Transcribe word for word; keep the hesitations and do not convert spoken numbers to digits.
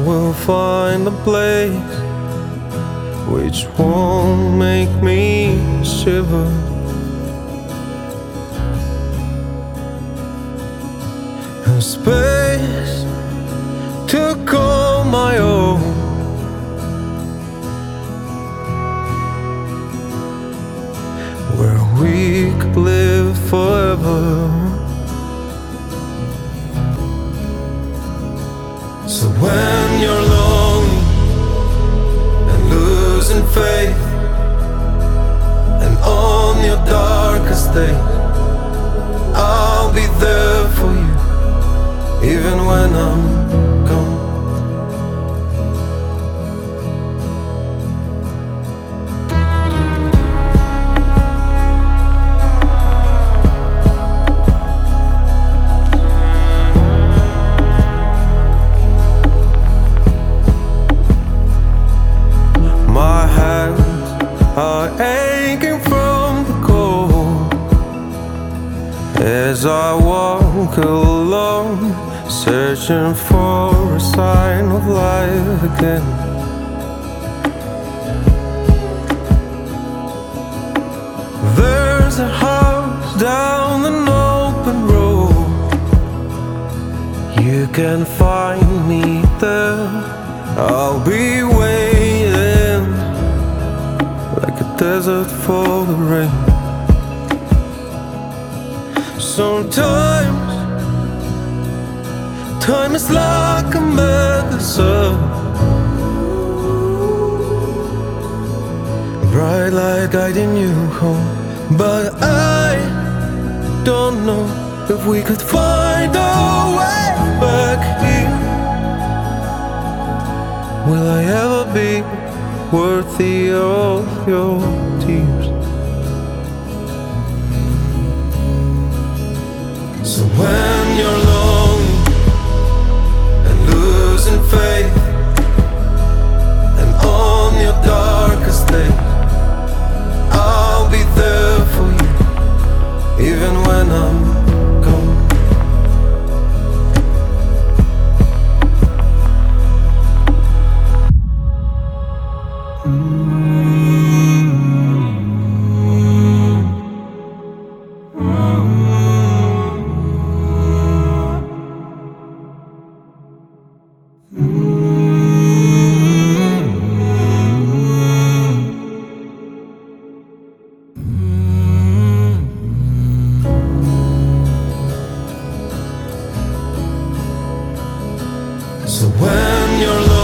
will find a place which won't make me shiver. A space to call my own, where we could live forever. So when you're lonely and losing faith, and on your darkest days, I'll be there for you, even when I'm gone. My hands are aching from the cold as I walk along, searching for a sign of life again. There's a house down an open road, you can find me there. I'll be waiting like a desert for the rain. Sometimes time is like a medicine, bright light guiding you home. But I don't know if we could find a way back here. Will I ever be worthy of your tears? So when you're lonely and losing faith, and on your darkest days, I'll be there for you, even when I'm gone. So when you're lonely